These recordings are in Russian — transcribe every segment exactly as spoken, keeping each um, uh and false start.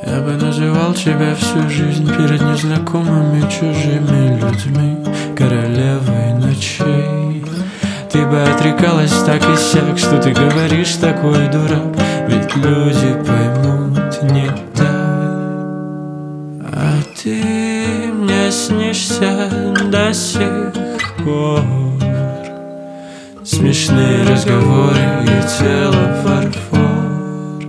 Я бы называл тебя всю жизнь перед незнакомыми чужими людьми королевой ночей. Ты бы отрекалась так и сяк, что ты говоришь такой дурак, ведь люди поймут не так. А ты мне снишься до сих пор. Смешные разговоры и тело фарфор.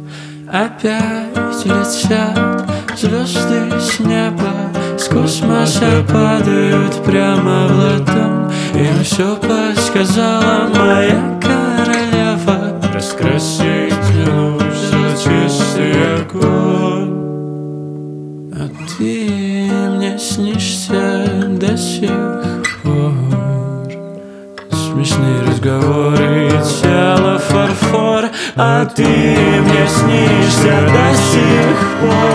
Опять летят звезды с неба, с космоса падают прямо в ладонь. Им все подсказала моя королева: раскрасить нужно чистый огонь. А ты мне снишься до сих пор. Смешные разговоры и тело фарфор. А ты мне снишься до сих пор.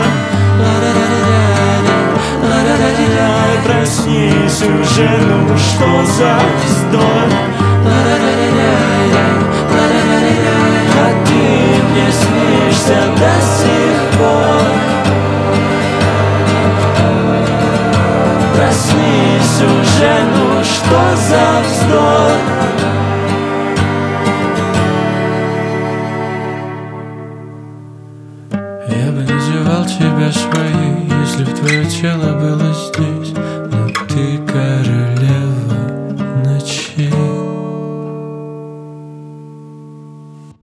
Проснись уже, ну что за вздор. А ты мне снишься до сих пор. Проснись уже, ну что за вздор. Я бы называл тебя своей, если б твое тело было здесь.